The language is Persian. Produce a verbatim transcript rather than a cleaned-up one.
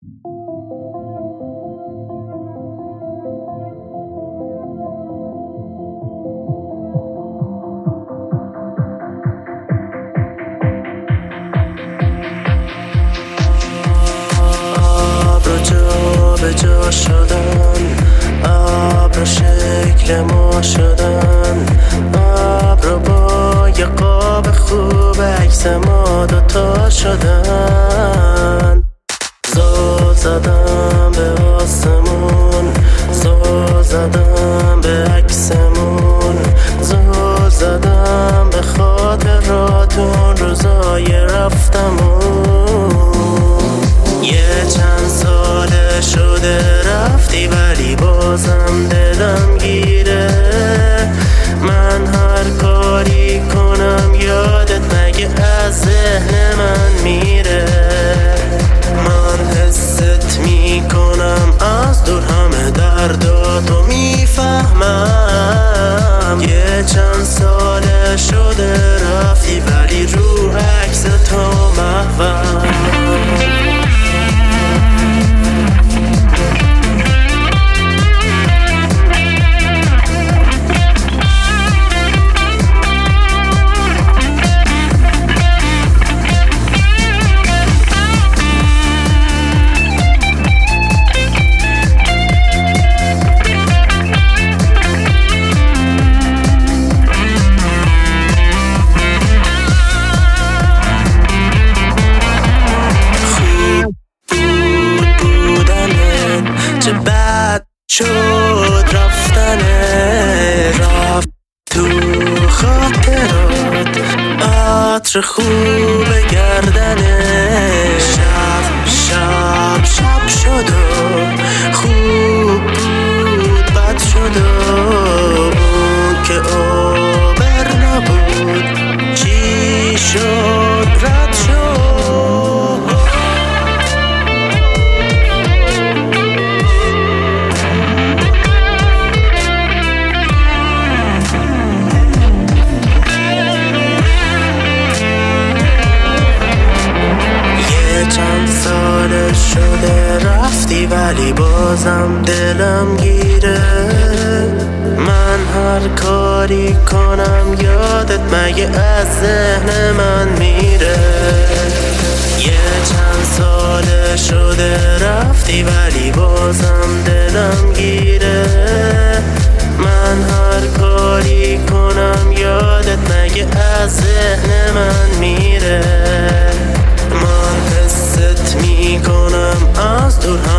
به جا شدن، ابر شکل ما شدن، ابر با یه قاب خوب عکس ما دوتا شدن. زل زدم به آسمون، زل زدم به عکسمون، زل زدم به خاطراتون روزای رفتمون. یه چند ساله شده رفتی ولی بازم دلم گیره. من هر کاری کنم یادت مگه از ذهن من میره. من حست میکنم از دور همه درداتو میفهمم. یه چند ساله شده رفتی ولی رو عکس تو محوم. چه بد شد رفتنه، رفت تو خاطرات عطر خوب گردنه. شب شب شب شد و خوب بود بد شد و اون که آبر نبود چی شد رد شد. چند ساله شده رفتی ولی بازم دلم گیره. من هر کاری کنم یادت مگه از ذهن من میره. یه چند ساله شده رفتی ولی بازم دلم گیره. من هر کاری کنم یادت مگه از ذهن من میره. من حست میکنم از دور